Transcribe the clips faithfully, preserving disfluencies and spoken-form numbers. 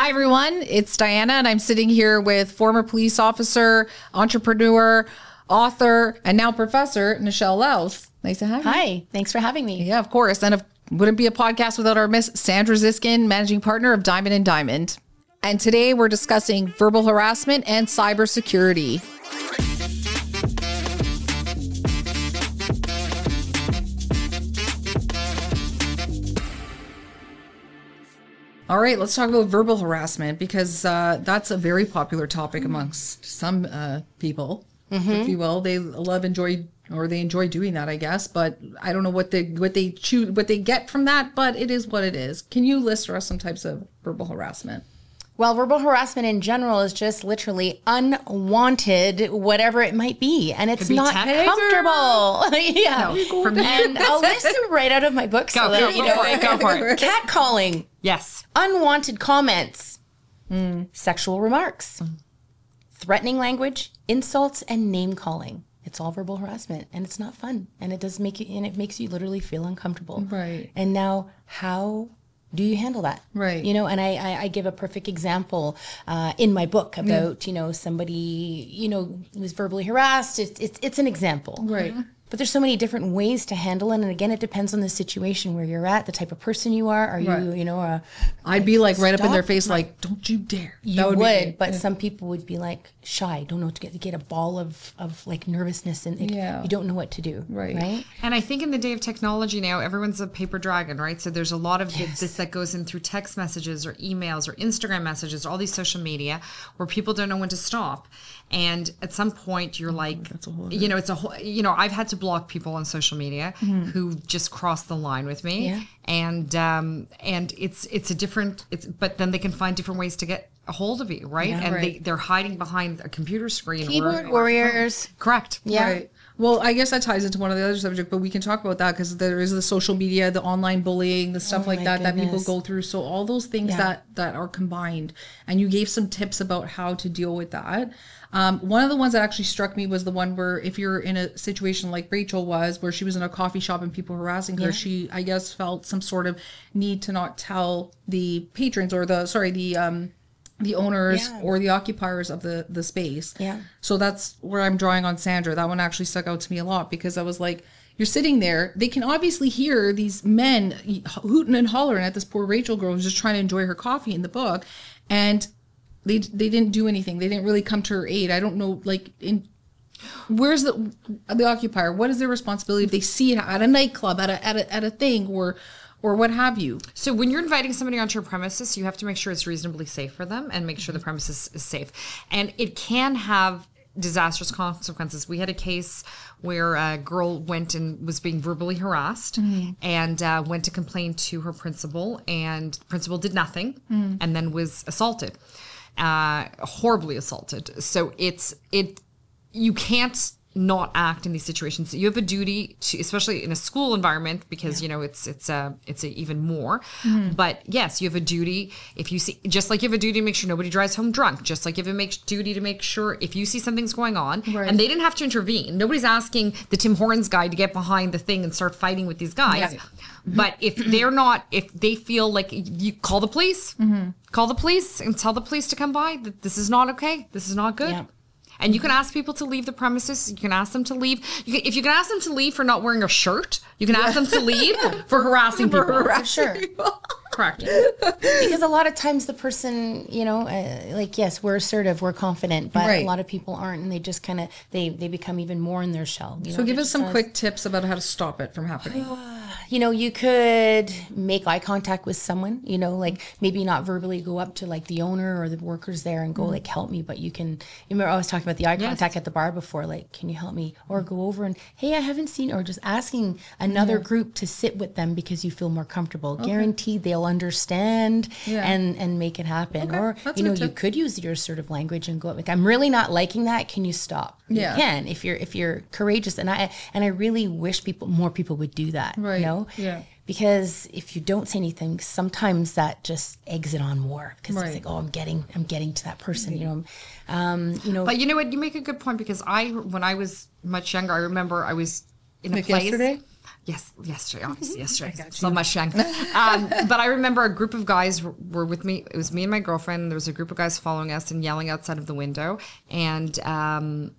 Hi, everyone. It's Diana, and I'm sitting here with former police officer, entrepreneur, author, and now professor, Nichelle Laus. Nice to have you. Hi. Thanks for having me. Yeah, of course. And it wouldn't be a podcast without our Miss Sandra Ziskin, managing partner of Diamond and Diamond. And today we're discussing verbal harassment and cybersecurity. All right, let's talk about verbal harassment because uh, that's a very popular topic amongst some uh, people, mm-hmm. if you will. They love, enjoy, or they enjoy doing that, I guess. But I don't know what they what they choose, what they get from that. But it is what it is. Can you list for us some types of verbal harassment? Well, verbal harassment in general is just literally unwanted, whatever it might be, and it's not comfortable. yeah, no, from and I'll list them right out of my book. Go, so that, go, you go know, for it. Go for it. Catcalling. Yes. Unwanted comments. Mm. Sexual remarks. Mm. Threatening language, insults, and name calling. It's all verbal harassment, and it's not fun, and it does make you, and it makes you literally feel uncomfortable. Right. And now, how do you handle that? Right. You know, and I, I, I give a perfect example uh, in my book about, yeah. you know, somebody, you know, was verbally harassed. It's, it's, it's an example. Right. But there's so many different ways to handle it. And again, it depends on the situation where you're at, the type of person you are. Are right. you, you know, a, I'd be like right up in their face, right. like, don't you dare. You would, would but yeah. some people would be like shy, don't know what to get, get a ball of, of like nervousness and it, yeah. you don't know what to do. Right. Right. And I think in the day of technology now, everyone's a paper dragon, right? So there's a lot of yes. this that goes in through text messages or emails or Instagram messages or all these social media where people don't know when to stop. And at some point you're like, oh, that's a whole you know, it's a whole, you know, I've had to block people on social media mm-hmm. who just crossed the line with me. Yeah. And, um, and it's, it's a different, it's, but then they can find different ways to get a hold of you. Right. Yeah, and right. they, they're hiding behind a computer screen. Keyboard or, warriors. Or, correct. Yeah. Right. Well, I guess that ties into one of the other subjects, but we can talk about that because there is the social media, the online bullying, the stuff oh like that goodness. that people go through. So all those things yeah. that, that are combined. And you gave some tips about how to deal with that. Um, one of the ones that actually struck me was the one where if you're in a situation like Rachel was, where she was in a coffee shop and people harassing her, yeah. she, I guess, felt some sort of need to not tell the patrons or the, sorry, the, um, the owners yeah. or the occupiers of the, the space. Yeah. So that's where I'm drawing on Sandra. That one actually stuck out to me a lot because I was like, you're sitting there. They can obviously hear these men hooting and hollering at this poor Rachel girl who's just trying to enjoy her coffee in the book. And they they didn't do anything. They didn't really come to her aid. I don't know, like, in where's the the occupier? What is their responsibility if they see it at a nightclub, at a at a, at a thing, or or what have you? So when you're inviting somebody onto your premises, you have to make sure it's reasonably safe for them and make sure the premises is safe. And it can have disastrous consequences. We had a case where a girl went and was being verbally harassed mm-hmm. and uh, went to complain to her principal, and the principal did nothing mm-hmm. and then was assaulted, uh, horribly assaulted. So it's it you can't not act in these situations. You have a duty to, especially in a school environment, because yeah. you know it's it's a it's a even more. Mm-hmm. But yes, you have a duty. If you see, just like you have a duty to make sure nobody drives home drunk, just like you have a make, duty to make sure if you see something's going on, right. and they didn't have to intervene. Nobody's asking the Tim Hortons guy to get behind the thing and start fighting with these guys. Yeah. But if they're not, if they feel like you call the police, mm-hmm. call the police and tell the police to come by. That this is not okay. This is not good. Yeah. And you can ask people to leave the premises. You can ask them to leave. You can, if you can ask them to leave for not wearing a shirt, you can ask them to leave for harassing people. For harassing sure. people. Correct. Because a lot of times the person, you know, uh, like, yes, we're assertive, we're confident, but right. a lot of people aren't, and they just kind of, they, they become even more in their shell. You so know, give us some does. quick tips about how to stop it from happening. You know, you could make eye contact with someone, you know, like maybe not verbally go up to like the owner or the workers there and go mm-hmm. like, help me, but you can, you remember I was talking about the eye yes. contact at the bar before, like, can you help me? Or go over and, hey, I haven't seen, or just asking another yeah. group to sit with them because you feel more comfortable. Okay. Guaranteed they'll understand yeah. and, and make it happen. Okay. Or, That's you know, you could use your assertive language and go up like, I'm really not liking that. Can you stop? Yeah. You can, if you're, if you're courageous. And I, and I really wish people, more people would do that, right. you know? Yeah. Because if you don't say anything, sometimes that just eggs it on more. Because right. it's like, oh, I'm getting, I'm getting to that person, you know, um, you know. But you know what? You make a good point, because I, when I was much younger, I remember I was in a like place. Yesterday? Yes, yesterday, obviously yesterday. So much young. Um, but I remember a group of guys were with me. It was me and my girlfriend. There was a group of guys following us and yelling outside of the window. And um,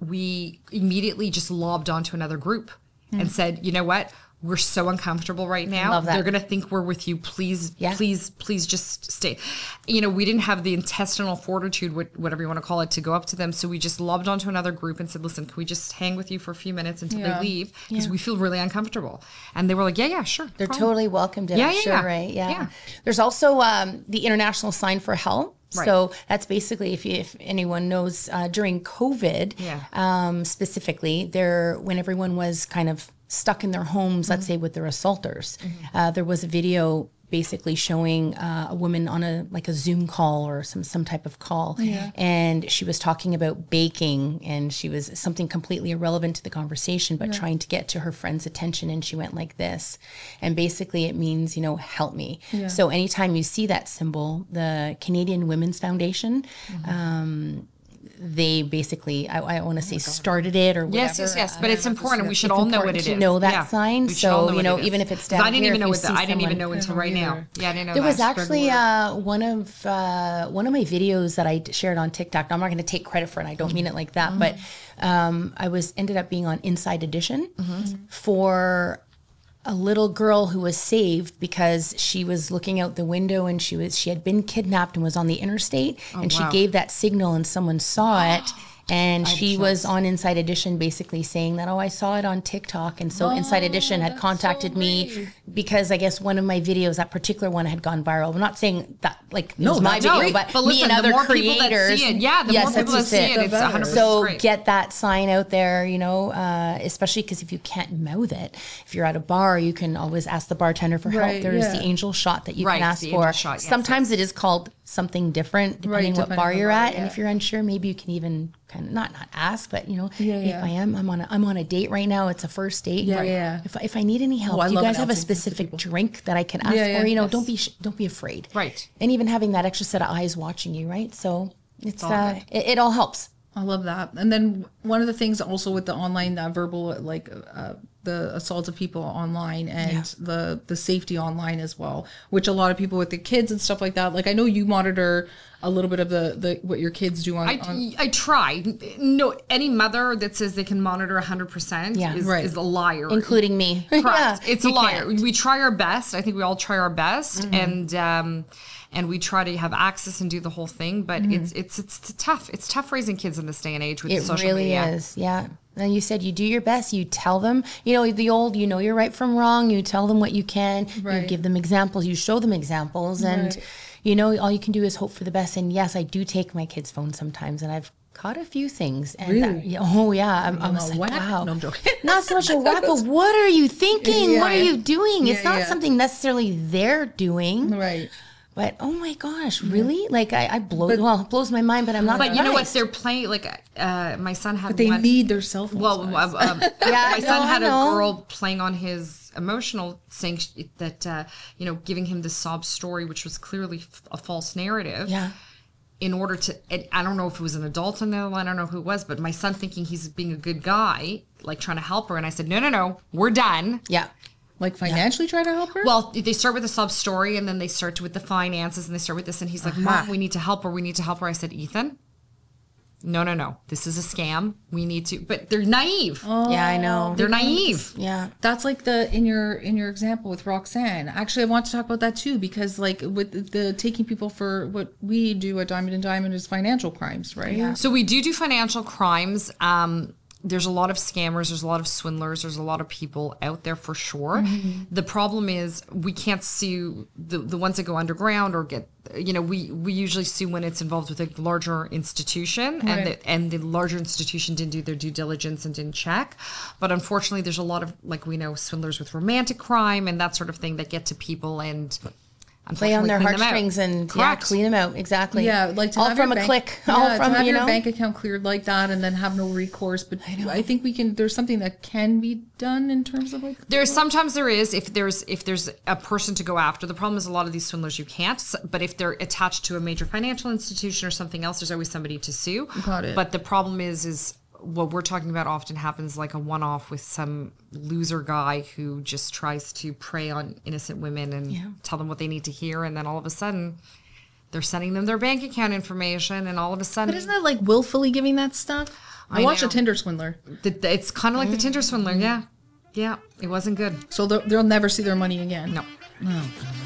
we immediately just lobbed onto another group mm. and said, you know what? We're so uncomfortable right now. Love that. They're going to think we're with you. Please, yeah. please, please just stay. You know, we didn't have the intestinal fortitude, whatever you want to call it, to go up to them. So we just lobbed onto another group and said, listen, can we just hang with you for a few minutes until yeah. they leave? Because yeah. we feel really uncomfortable. And they were like, yeah, yeah, sure. They're problem. totally welcomed in, yeah, I'm yeah, sure, yeah. right? Yeah. yeah. There's also um, the International Sign for Help. Right. So that's basically, if you, if anyone knows, uh, during COVID, yeah. um, specifically, there when everyone was kind of stuck in their homes, mm-hmm. let's say with their assaulters, mm-hmm. uh, there was a video basically showing uh, a woman on a like a Zoom call or some some type of call, yeah. and she was talking about baking, and she was something completely irrelevant to the conversation, but yeah. trying to get to her friend's attention, and she went like this, and basically it means, you know, help me. Yeah. So anytime you see that symbol, the Canadian Women's Foundation. Mm-hmm. Um, they basically, I, I want to say, started it or whatever. Yes, yes, yes. But it's important. We should all know what it is. To know that yeah. sign. So, you know, even if it's down I didn't here, even know what the, I didn't even know until right now. Yeah, I didn't know there that. was actually uh, one of uh, one of my videos that I shared on TikTok. Now, I'm not going to take credit for it. I don't mm-hmm. mean it like that, mm-hmm. but um, I was ended up being on Inside Edition mm-hmm. for a little girl who was saved because she was looking out the window and she was she had been kidnapped and was on the interstate, oh, and wow. she gave that signal and someone saw it. And she was on Inside Edition basically saying that, oh, I saw it on TikTok. And so oh, Inside Edition had contacted so me because I guess one of my videos, that particular one, had gone viral. I'm not saying that like it no, was my video, great. but, but me listen, and other the more creators. People that see it, yeah, the yes, more people that see it, it it's one hundred percent So great. Get that sign out there, you know, uh, especially because if you can't mouth it, if you're at a bar, you can always ask the bartender for right, help. There's yeah. the angel shot that you right, can ask the for. Shot, yes, Sometimes yes. it is called something different depending right, what depending bar you're bar, at. yeah. And if you're unsure, maybe you can even kind of not not ask, but you know, yeah, if yeah. I am, I'm on a, I'm on a date right now. It's a first date. Yeah, right? yeah. If if I need any help, oh, do you guys have a announcing specific drink that I can ask yeah, yeah, for? You know, yes. don't be sh- don't be afraid. Right. And even having that extra set of eyes watching you, right? So it's, it's uh, it, it all helps. I love that. And then one of the things also with the online uh, verbal, like uh, the assault of people online and yeah. the the safety online as well, which a lot of people with the kids and stuff like that. Like I know you monitor a little bit of the, the what your kids do on. I, on I try. No, any mother that says they can monitor one hundred percent Yeah. is, Right. is a liar. Including me. Correct. yeah, It's a you liar. can't. We try our best. I think we all try our best, Mm-hmm. and um, and we try to have access and do the whole thing. But Mm-hmm. it's, it's it's tough. It's tough raising kids in this day and age with It the social really media. is, yeah. And you said you do your best. You tell them, you know, the old, you know, you're right from wrong. You tell them what you can. Right. You give them examples. You show them examples, and Right. you know, all you can do is hope for the best. And yes, I do take my kids' phone sometimes, and I've caught a few things. And Really? that- yeah, oh yeah, I'm, I was a like, whack? wow. No, I'm joking. Not so much a whack, but what are you thinking? Yeah. What are you doing? It's Yeah, not yeah. something necessarily they're doing. right. But oh my gosh, really? Like I, I blow. Well, it blows my mind, but I'm not. But you know what? surprised. They're playing like uh, my son had. But they one, need their cell phones. Well, guys. uh, um, Yeah, my I son know, had I a know. girl playing on his emotional, saying sh- that uh, you know, giving him the sob story, which was clearly f- a false narrative. Yeah. In order to, and I don't know if it was an adult on the other line, I don't know who it was, but my son thinking he's being a good guy, like trying to help her, and I said, no, no, no, we're done. Yeah. like financially try to help her. Well, they start with a sub story, and then they start with the finances, and they start with this, and he's like, Aha. Mom, we need to help her. We need to help her. I said, Ethan, no, no, no. This is a scam. We need to, but they're naive. Oh, Yeah, I know. They're naive. Yeah. That's like the in your in your example with Roxanne. Actually, I want to talk about that too, because like with the, the taking people for what we do at Diamond and Diamond is financial crimes, right? Yeah. So we do do financial crimes. Um, there's a lot of scammers. There's a lot of swindlers. There's a lot of people out there for sure. Mm-hmm. The problem is we can't sue the, the ones that go underground or get, you know, we, we usually sue when it's involved with a larger institution Right. and the, and the larger institution didn't do their due diligence and didn't check. But unfortunately, there's a lot of, like we know, swindlers with romantic crime and that sort of thing that get to people and Play on their clean them out. heartstrings and yeah, Correct. clean them out. Exactly. Yeah, like to all have from your a bank, click. Yeah, all from to have you your know. bank account cleared like that, and then have no recourse. But I, I think we can. There's something that can be done in terms of like. There's sometimes there is if there's if there's a person to go after. The problem is a lot of these swindlers you can't. s- But if they're attached to a major financial institution or something else, there's always somebody to sue. Got it. But the problem is is what we're talking about often happens like a one-off with some loser guy who just tries to prey on innocent women and Yeah. tell them what they need to hear. And then all of a sudden they're sending them their bank account information. And all of a sudden, But isn't that like willfully giving that stuff? I, I watched know. a Tinder swindler. the, it's kind of like the Tinder swindler. Yeah. Yeah. It wasn't good. So they'll, they'll never see their money again. No. Oh, God.